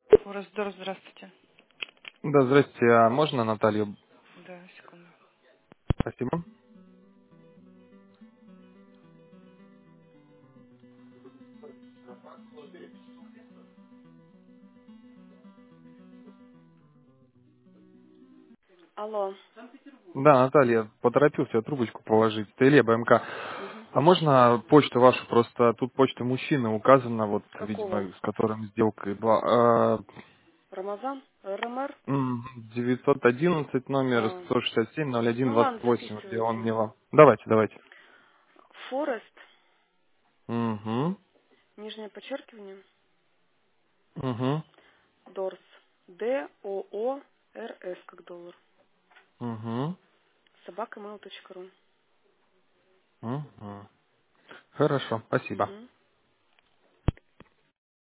Раздор, здравствуйте. Да, здрасте. А можно Наталью? Да, секунду. Спасибо. Алло. Да, Наталья, поторопился трубочку положить. Это Илья БМК. Угу. А можно почту вашу? Просто тут почта мужчины указана, вот, Какого? видимо, с которым сделка была. Рамазан? РМР? 911 номер А, 167 01 ну ладно, 28. Где он записывайте. мне вам? Давайте. Форест, Угу. нижнее подчеркивание, Угу. Дорс. DOORS, как доллар. Угу. Собакамейл.ру. Угу. Хорошо, спасибо. Угу.